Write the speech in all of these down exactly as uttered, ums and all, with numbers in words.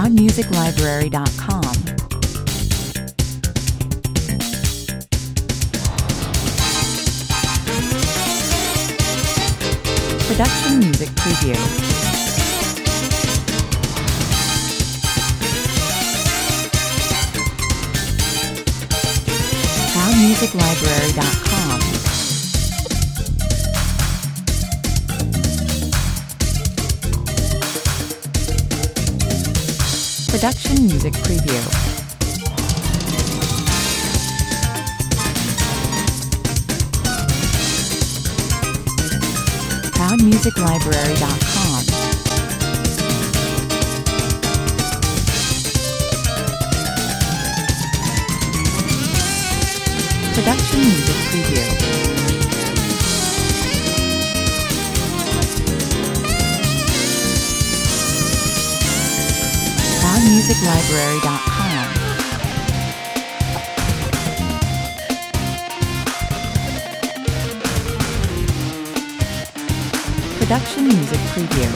proud music library dot com. Production Music Preview. proud music library dot com. Production Music Preview. proud music library dot com. Production Music Preview. proud music library dot com. Production Music Preview.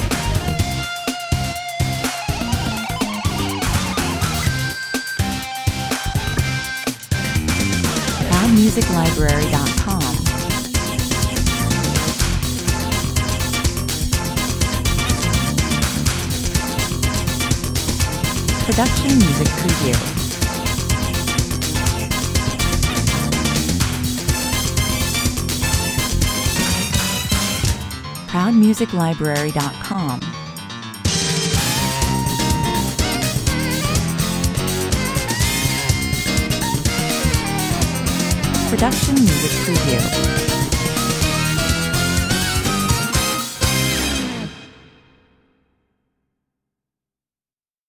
proud music library dot com. Production Music Preview. proud music library dot com. Production Music Preview.